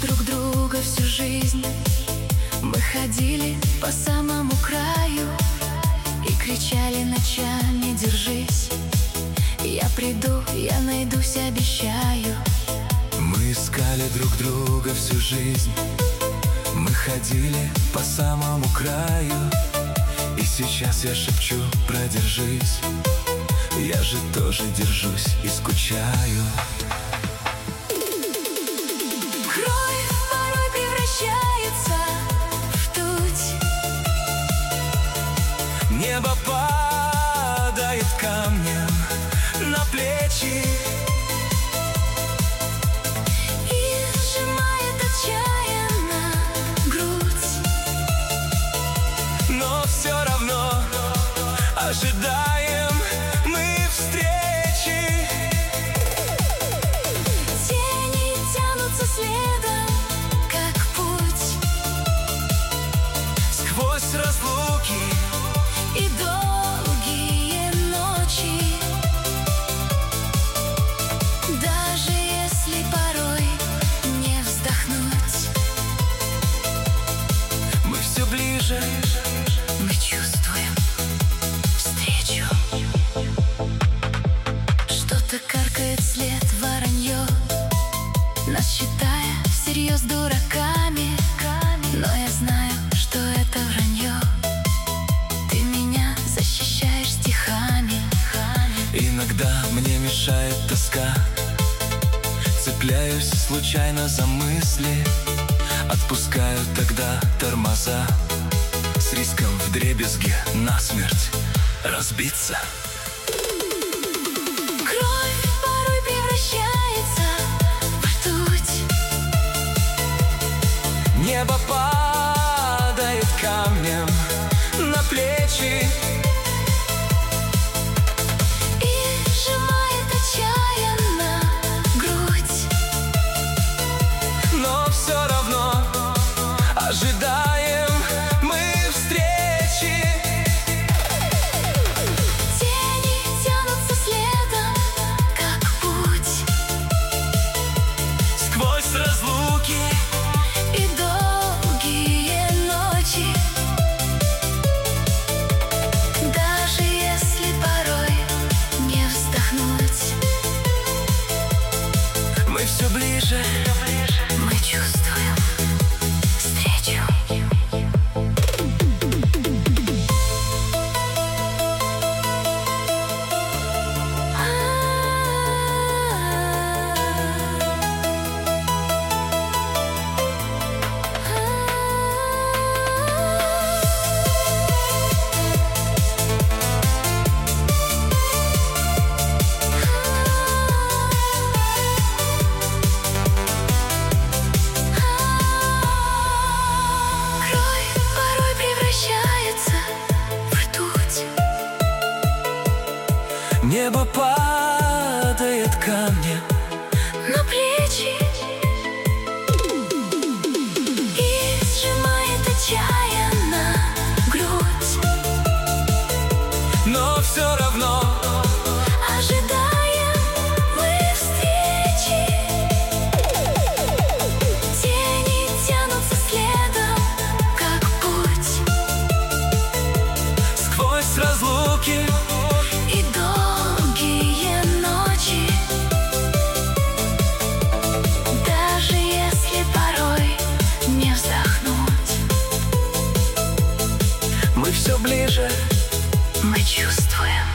друг друга всю жизнь. Мы ходили по самому краю и кричали ночами: держись, я приду, я найдусь, обещаю. Мы искали друг друга всю жизнь. Мы ходили по самому краю, и сейчас я шепчу: продержись, я же тоже держусь и скучаю. Кровь порой превращается в ртуть. Небо падает камнем на плечи И сжимает отчаянно грудь. но все равно ожидаем мы встречи. Тени тянутся следом, как путь, Сквозь разлуки и долгие ночи. Даже если порой не вздохнуть, мы все ближе. мы чувствуем встречу. Что-то каркает вслед, воронье, нас считая всерьез дураками. Но я знаю, что это вранье. Ты меня защищаешь стихами. Иногда мне мешает тоска, цепляюсь случайно за мысли, отпускаю тогда тормоза, с риском вдребезги насмерть разбиться. Кровь порой превращается в ртуть. Небо падает камнем на плечи И сжимает отчаянно грудь. но все равно ожидаем мы встречи. Тени тянутся следом, как путь, Сквозь разлуки и долгие ночи. Даже если порой не вздохнуть, мы все ближе. мы чувствуем встречу. Кровь порой превращается в ртуть. Небо падает камнем На плечи и сжимает отчаянно грудь. но все равно Ожидаем мы встречи. Тени тянутся следом, как путь, сквозь разлуки и долгие ночи. Даже если порой не вздохнуть, мы все ближе. мы чувствуем